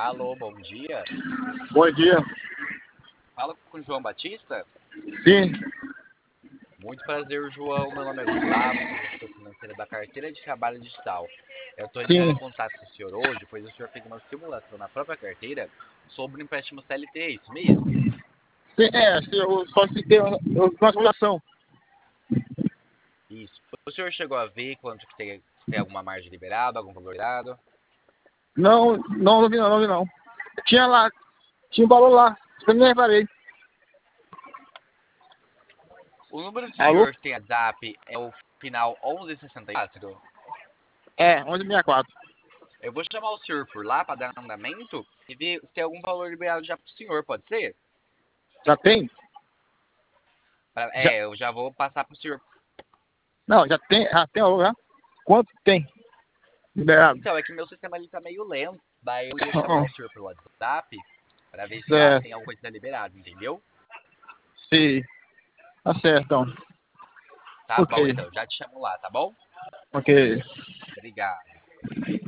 Alô, bom dia. Bom dia. Fala com o João Batista. Sim, Muito prazer, João. Meu nome é Gustavo, sou gestor financeiro da carteira de trabalho digital. Eu estou entrando em sim. contato com o senhor hoje, pois o senhor fez uma simulação na própria carteira sobre o empréstimo CLT, é isso mesmo? Sim, sim, eu só citei uma simulação. Isso. O senhor chegou a ver quanto que tem, se tem alguma margem liberada, algum valor liberado? Não vi não, não vi não. Tinha lá, tinha um valor lá, eu nem reparei. O número do Alô? senhor que tem WhatsApp é o final 1164. É, 1164. Eu vou chamar o senhor por lá para dar andamento e ver se tem algum valor liberado já para o senhor, pode ser? Já tem? Já, Eu já vou passar para o senhor. não, já tem valor já? Quanto tem liberado? Então, é que meu sistema ali tá meio lento. Daí eu ia chamar o senhor pelo WhatsApp para ver se já Certo, tem alguma coisa liberada, entendeu? sim. Tá certo, então. Tá Ok, bom, então. Já te chamo lá, tá bom? ok. Obrigado.